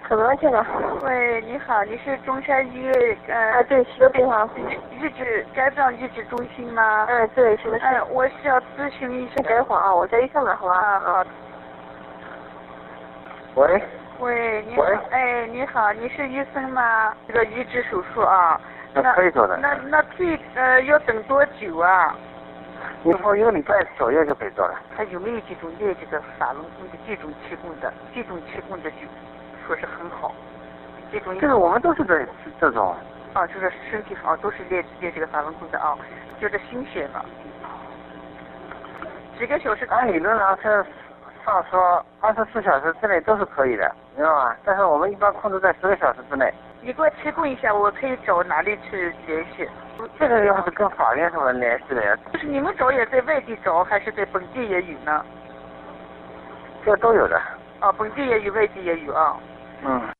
什么这个？ 喂，你好，你是中山医院对，是个病号。 肝脏移植中心吗？ 对，是的。 我是要咨询一下。 等一会儿啊，我在医生那，好吧？ 好。 喂。 喂，你好。你好，你是医生吗？这个移植手术啊。 那可以做的。 那要等多久啊？ 以后1个礼拜左右就可以做了。 他有没有这种列这个法轮功的这种提供的就说是很好。 这个我们都是这种。 就是身体好都是列这个法轮功的啊，就是新鲜的。几个小时？ 按理论上是上说24小时之内都是可以的，知道吗？但是我们一般控制在10个小时之内。 你给我提供一下，我可以找哪里去联系？ 这个要是跟法院什么联系的呀？ 就是你们找也在外地找，还是在本地也有呢？ 这都有的。 本地也有，外地也有啊。